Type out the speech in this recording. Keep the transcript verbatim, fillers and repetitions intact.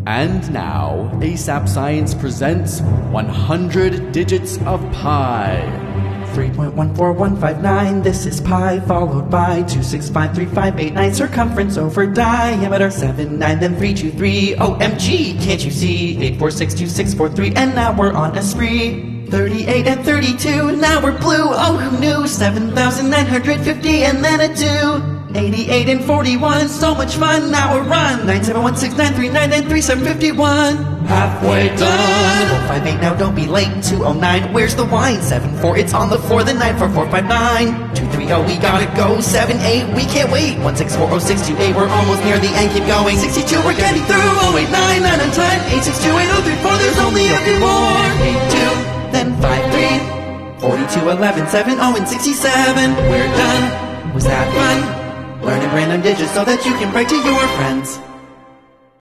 And now, ASAP Science presents one hundred Digits of Pi. three point one four one five nine, this is pi, followed by two six five three five eight nine, circumference over diameter seven nine, then three two three, O M G, can't you see? eight four six two six four three, and now we're on a spree. thirty-eight and thirty-two, now we're blue, oh who knew? seven thousand nine hundred fifty and then a two. eighty-eight and forty-one, so much fun, now we're on. nine seven one six nine three nine nine three seven five one. Halfway done. four five eight, now don't be late. two oh nine, where's the wine? seven four, it's on the floor. The nine four four five nine. two three oh, we gotta go. seven eight, we can't wait. one six four oh six two eight, we're almost near the end, keep going. sixty-two, we're getting through. oh eight nine, nine and ten. eight six two eight oh three four, there's only a few more. eight two, then five three. forty-two, eleven, seven, oh and sixty-seven. We're done. Was that fun? Learning random digits so that you can brag to your friends.